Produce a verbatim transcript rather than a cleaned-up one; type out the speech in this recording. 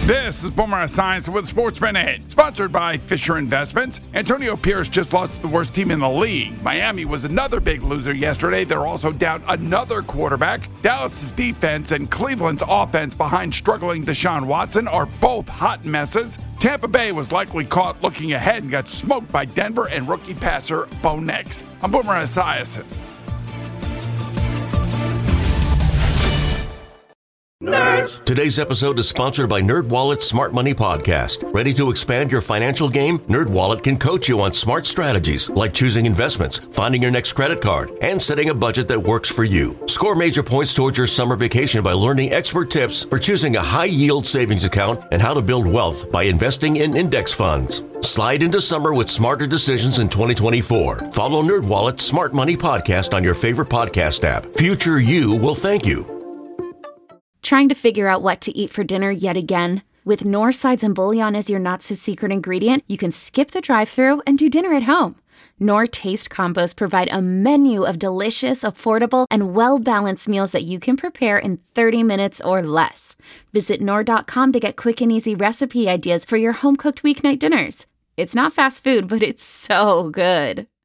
This is Boomer Science with Sports Minute, sponsored by Fisher Investments. Antonio Pierce just lost to the worst team in the league. Miami was another big loser yesterday. They're also down another quarterback. Dallas' defense and Cleveland's offense behind struggling Deshaun Watson are both hot messes. Tampa Bay was likely caught looking ahead and got smoked by Denver and rookie passer Bo Nix. I'm Boomer Esiason. Nerds. Today's episode is sponsored by NerdWallet's Smart Money Podcast. Ready to expand your financial game? NerdWallet can coach you on smart strategies like choosing investments, finding your next credit card, and setting a budget that works for you. Score major points towards your summer vacation by learning expert tips for choosing a high-yield savings account and how to build wealth by investing in index funds. Slide into summer with smarter decisions in twenty twenty-four. Follow NerdWallet's Smart Money Podcast on your favorite podcast app. Future you will thank you. Trying to figure out what to eat for dinner yet again? With Knorr sides and bouillon as your not-so-secret ingredient, you can skip the drive-thru and do dinner at home. Knorr Taste Combos provide a menu of delicious, affordable, and well-balanced meals that you can prepare in thirty minutes or less. Visit Knorr dot com to get quick and easy recipe ideas for your home-cooked weeknight dinners. It's not fast food, but it's so good.